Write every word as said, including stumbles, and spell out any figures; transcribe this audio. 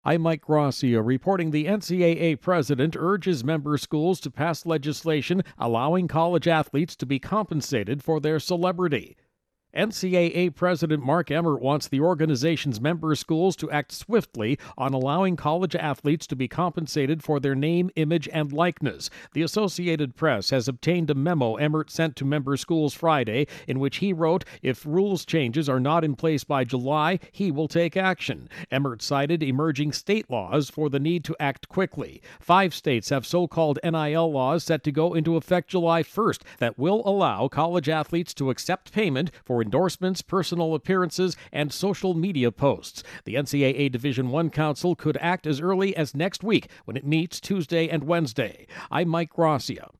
I'm Mike Gracia reporting the N C double A president urges member schools to pass legislation allowing college athletes to be compensated for their celebrity. N C double A President Mark Emmert wants the organization's member schools to act swiftly on allowing college athletes to be compensated for their name, image, and likeness. The Associated Press has obtained a memo Emmert sent to member schools Friday in which he wrote, if rules changes are not in place by July, he will take action. Emmert cited emerging state laws for the need to act quickly. Five states have so-called N I L laws set to go into effect July first that will allow college athletes to accept payment for endorsements, personal appearances, and social media posts. The N C double A Division I Council could act as early as next week when it meets Tuesday and Wednesday. I'm Mike Gracia.